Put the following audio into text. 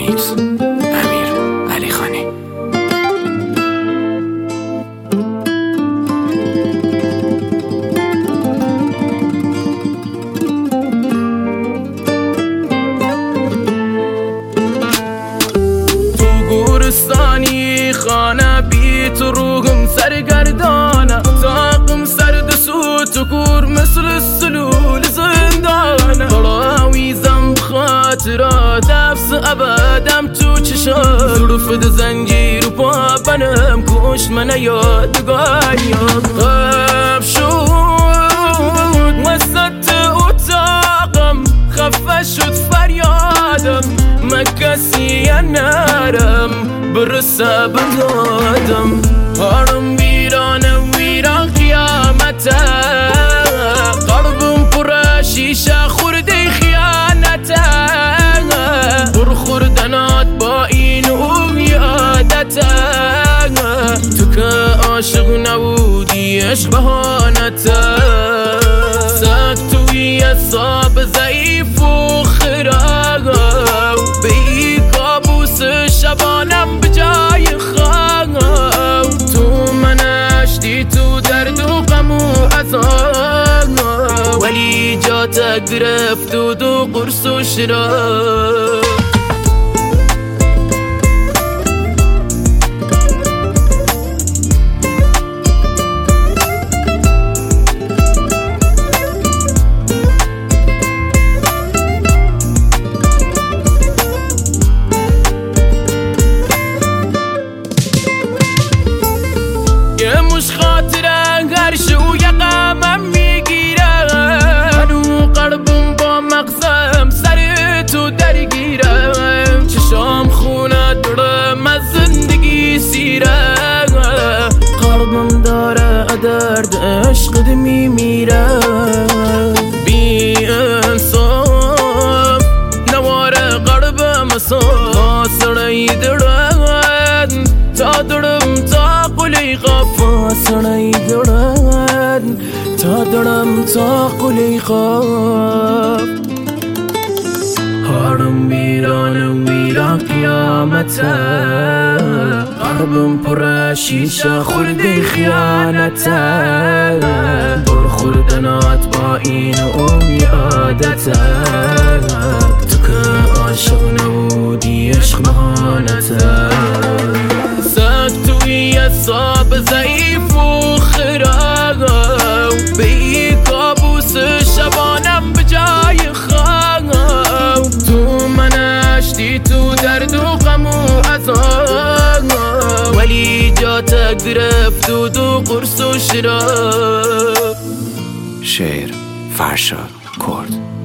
میکس امیر علی خانی. تو گورستانی خانه بی تو روحم سرگردانه، اتاقم سرد سوت و کور مثل سلول زندانه. براویزم خاطرات نفس ابدم تو چشم، ظروف زنجیر و پا بنم کشت من یادگاریم. غب شد وسط اتاقم، خفه شد فریادم، من کسی نرم برسه بدادم. هارم ویران قیامته، قلبم پر شیشه خورده خیانته. برخوردنات با این عادته، تو که عاشق نبودی عشق بهانته. سگ توی حساب ضعیف و خراب، به این کابوس شبانم به جای خواب. تو من اشتی تو درد و غم و عذاب، ولی جات گرفت و دو قرص و شراب. یه مش خاطره هر شو یقمم میگیره، هنو قلبم با مغزم سر تو درگیره. چشام خونه دارم از زندگی سیره، قلبم داره درد عشق میمیره. بی انصاف نواره قلبم ساسره درد، تا دارم تا قلیقا فاسنه درد، تا دارم تا قلیقا. هارم ویران قیامته، قلبم پر شیشه خورده خیانته. برخوردنات با این عادته، تو که عاشق نبودی عشق بهانته. توی حساب ضعیف و خراب، به این کابوس شبانم به جای خواب. تو من اشتی تو درد و غم و عذاب، ولی جات گرفت و دو قرص و شراب. شعر فرشاد کرد.